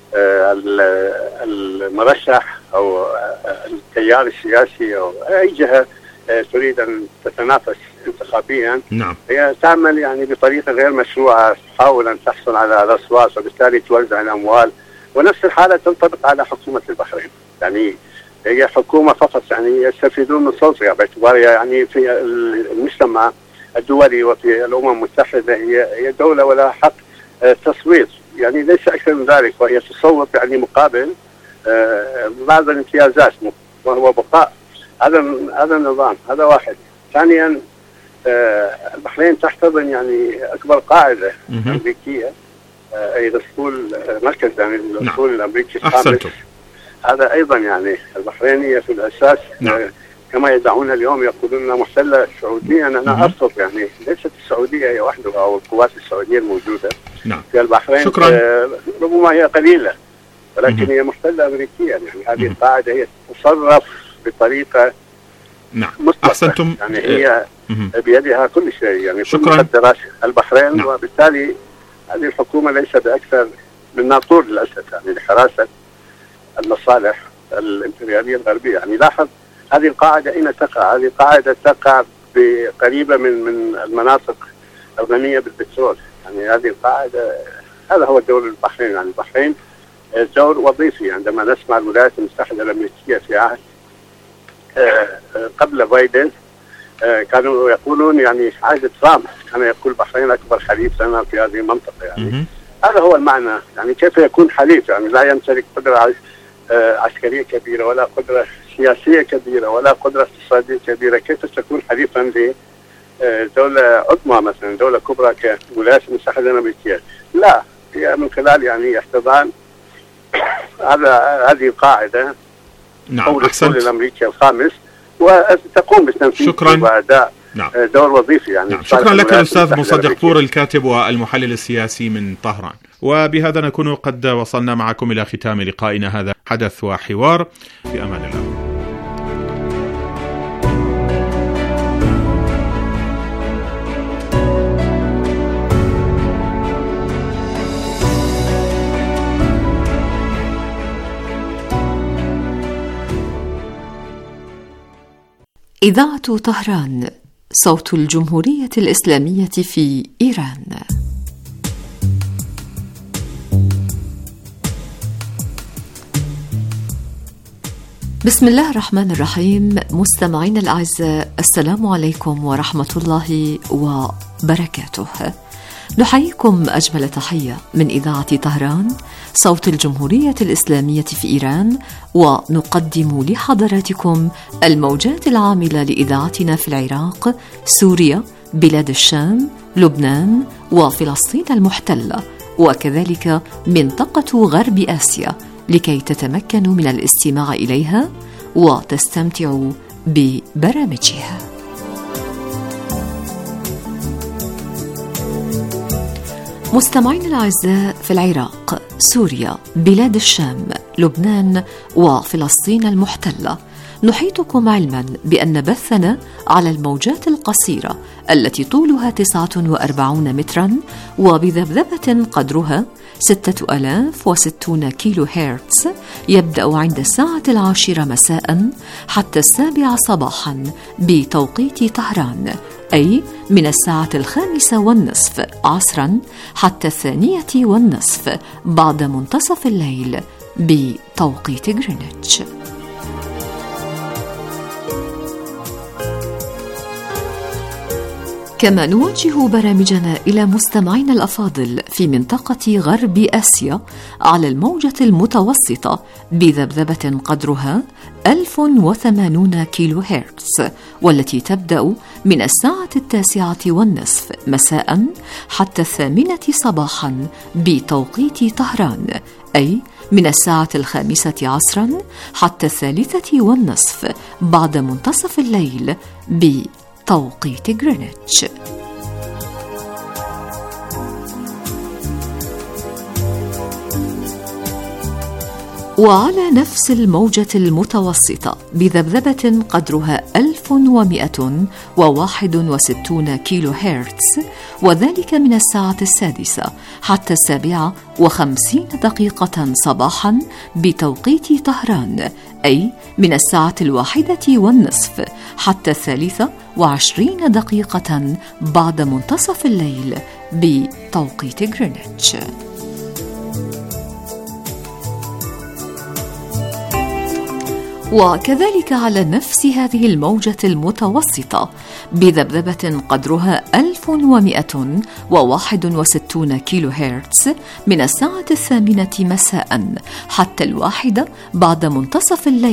المرشح أو التيار السياسي أو أي جهة تريد أن تتنافس انتخابيا، نعم. هي تعمل يعني بطريقة غير مشروعة، تحاول أن تحصل على الأصوات وبالتالي توزع الأموال. ونفس الحالة تنطبق على حكومة البحرين، يعني هي حكومة فقط يعني يستفيدون من صوتها باعتبارها يعني في المجتمع الدولي وفي الأمم المتحدة هي هي دولة ولا حق تصويت يعني ليس أكثر من ذلك، وهي تصوت يعني مقابل آه بعض الامتيازات وهو بقاء هذا هذا النظام. هذا واحد. ثانيا آه البحرين تحتضن يعني أكبر قاعدة أمريكية، آه أي الأسطول آه مركز يعني الأسطول نعم. الأمريكي الخامس. هذا أيضا يعني البحرينية في الأساس نعم. آه كما يدعون اليوم يقولون محتلة سعوديا. أنا مم. أرفض يعني ليست السعودية هي وحدها أو القوات السعودية الموجودة نعم. في البحرين شكرا. آه ربما هي قليلة ولكن مم. هي محتلة أمريكيا. يعني هذه القاعدة هي تصرف بطريقة نعم أحسنتم. يعني هي مم. بيدها كل شيء يعني شكرا. كل مقدرات البحرين نعم. وبالتالي هذه الحكومة ليس بأكثر من ناطور للأسف يعني لحراسة المصالح الإمبريالية الغربية. يعني لاحظ هذه القاعدة أين تقع؟ هذه القاعدة تقع بقريبة من من المناطق الغنية بالبترول. يعني هذه القاعدة هذا هو دور البحرين. يعني البحرين دور وظيفي. عندما نسمع الولايات المتحدة الأمريكية في عهد قبل بايدن كانوا يقولون يعني عهد ترامب كان يقول البحرين أكبر حليف لنا في هذه المنطقة. يعني هذا هو المعنى. يعني كيف يكون حليف؟ يعني لا يمتلك قدرة عسكرية كبيرة ولا قدرة سياسية كبيرة ولا قدرة اقتصادية كبيرة، كيف تكون حليفا لدولة عظمى مثلا دولة كبرى كالولايات المتحدة الأمريكية؟ لا، هي من خلال يعني احتضان هذا هذه القاعدة نعم. أو الأسطول الأمريكي الخامس وتقوم بالتنفيذ وأداء نعم. دور وظيفي. يعني نعم. شكرا لك الأستاذ مصدق طور الكاتب والمحلل السياسي من طهران. وبهذا نكون قد وصلنا معكم إلى ختام لقائنا هذا حدث وحوار. في أمان الله. إذاعة طهران، صوت الجمهورية الإسلامية في إيران. بسم الله الرحمن الرحيم. مستمعين الأعزاء، السلام عليكم ورحمة الله وبركاته. نحييكم أجمل تحية من إذاعة طهران، صوت الجمهورية الإسلامية في إيران، ونقدم لحضراتكم الموجات العاملة لإذاعتنا في العراق، سوريا، بلاد الشام، لبنان وفلسطين المحتلة، وكذلك منطقة غرب آسيا، لكي تتمكنوا من الاستماع إليها وتستمتعوا ببرامجها. مستمعين الأعزاء، في العراق، سوريا، بلاد الشام، لبنان وفلسطين المحتلة، نحيطكم علما بأن بثنا على الموجات القصيرة التي طولها تسعة وأربعين مترا وبذبذبة قدرها ستة آلاف وستون كيلو هرتز يبدأ عند الساعة العاشرة مساء حتى السابعة صباحا بتوقيت طهران، أي من الساعة الخامسة والنصف عصرا حتى الثانية والنصف بعد منتصف الليل بتوقيت غرينتش. كما نوجه برامجنا إلى مستمعينا الأفاضل في منطقة غرب آسيا على الموجة المتوسطة بذبذبة قدرها ألف وثمانون كيلو هرتز، والتي تبدأ من الساعة التاسعة والنصف مساء حتى الثامنة صباحا بتوقيت طهران، أي من الساعة الخامسة عصرا حتى الثالثة والنصف بعد منتصف الليل بتوقيت غرينتش. وعلى نفس الموجة المتوسطة بذبذبة قدرها ألف ومئة وواحد وستون كيلو هرتز، وذلك من الساعة السادسة حتى السابعة وخمسين دقيقة صباحا بتوقيت طهران، أي من الساعة الواحدة والنصف حتى الثالثة وعشرين دقيقة بعد منتصف الليل بتوقيت غرينتش. وكذلك على نفس هذه الموجة المتوسطة بذبذبة قدرها ألف ومئة وواحد وستون كيلو هرتز من الساعة الثامنة مساء حتى الواحدة بعد منتصف الليل